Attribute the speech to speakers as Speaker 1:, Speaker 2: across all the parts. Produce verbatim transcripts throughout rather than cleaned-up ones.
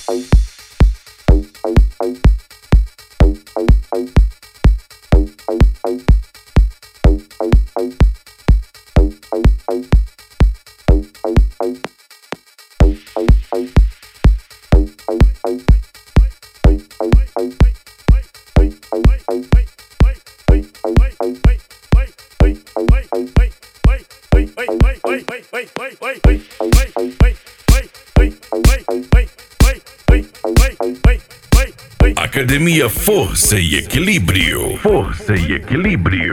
Speaker 1: Academia Força e Equilíbrio. Força e Equilíbrio.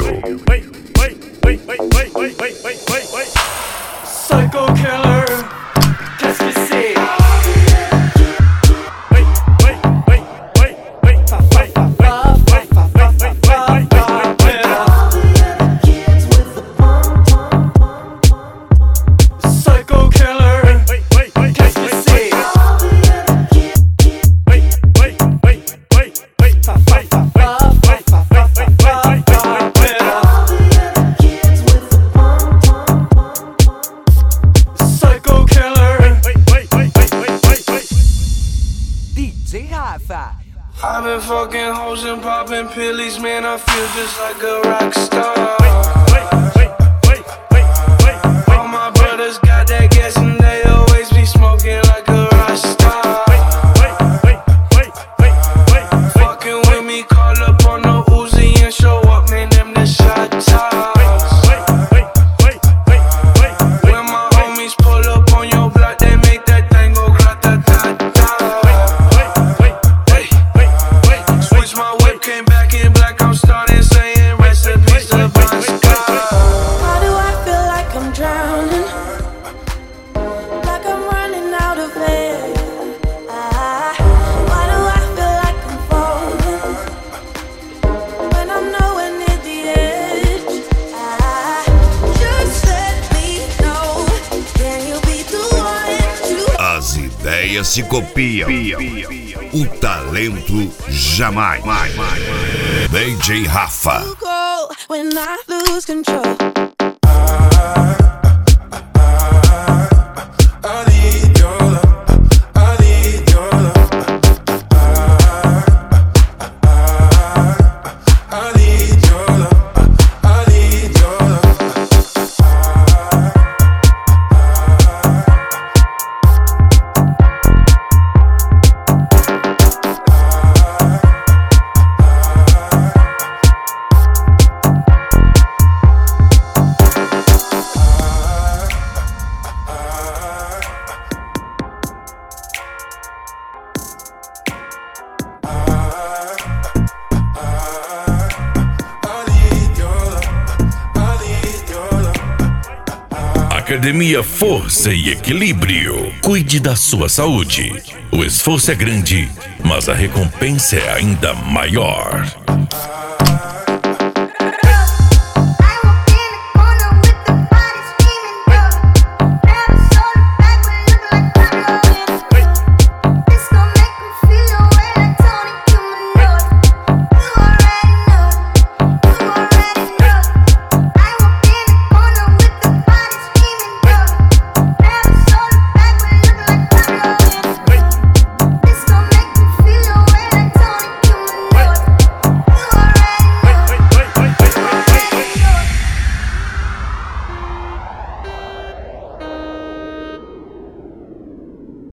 Speaker 2: Psycho killer, qu'est-ce que c'est? Psycho killer, qu'est-ce que c'est? Psycho killer, D J Rafa.
Speaker 3: I've been fucking hoes and popping pillies, man, I feel just like a rock star. All my brothers got that gas and they always be smoking like a rock star. Fucking with me, call up on the Uzi and show up, man, them the shot tops. When my homies pull up on your block, they make that thing go grata-ta-ta. Switch my whip, came back in black, I'm starting saying recipes to Bon Scott.
Speaker 4: Why do I feel like I'm drowning? Like I'm running out of air. Ah, why do I feel like I'm falling when I'm nowhere near the edge? Ah, just let me know. Can you be the one to
Speaker 5: As ideias se copiam, o talento jamais. D J Rafa.
Speaker 4: go when I lose control?
Speaker 3: I need your love, I need your love. I need your love, I need your love.
Speaker 1: Academia Força e Equilíbrio. Cuide da sua saúde. O esforço é grande, mas a recompensa é ainda maior.